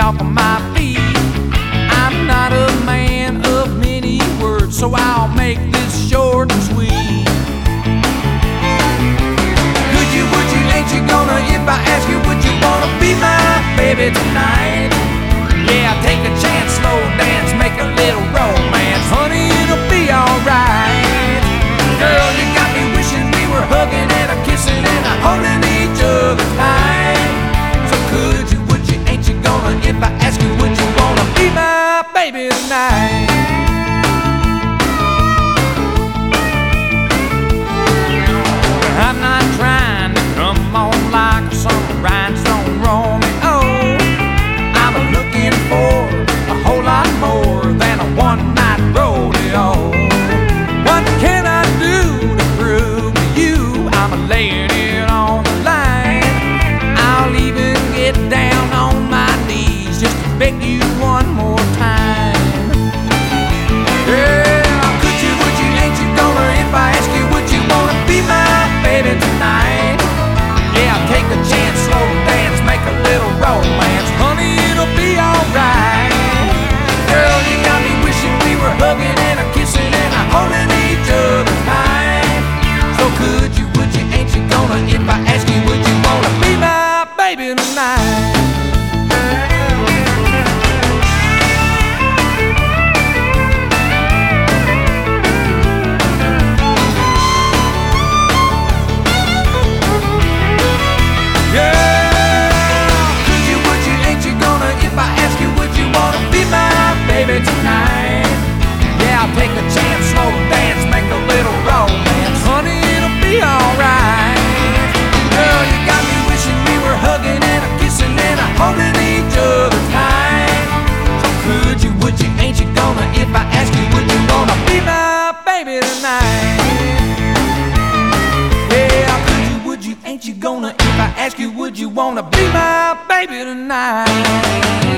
off of my feet. I'm not a man of many words, so I'll make this short and sweet. Could you, would you, ain't you gonna, if I ask you, would you wanna be my baby tonight? Yeah, take a chance, slow dance, make a little romance. Honey, it'll be alright. Girl, you got me wishing we were hugging and a kissing and a holding each other tight. So could you, would you, ain't you gonna, if I ask you, would you wanna be my baby tonight? I'm not trying to come on like a summer rhinestone Romeo. I'm looking for a whole lot more than a one-night rodeo. What can I do to prove to you I'm laying it on the line? I'll even get down on my knees just to beg you one more time. Girl, could you, would you, ain't you gonna, if I ask you, would you wanna be my baby tonight? Yeah, take a chance, slow dance, make a little romance. Honey, it'll be alright. Girl, you got me wishing we were hugging and a kissing and a holding each other tight. So could you, would you, ain't you gonna, if I ask you, would you wanna be my baby tonight? Baby tonight, yeah, I'll take a chance, slow dance, make a little romance. Honey, it'll be alright. Girl, you got me wishing we were hugging and a kissing and a holding each other tight. So could you, would you, ain't you gonna, if I ask you, would you wanna be my baby tonight? Yeah, could you, would you, ain't you gonna, if I ask you, would you wanna be my baby tonight?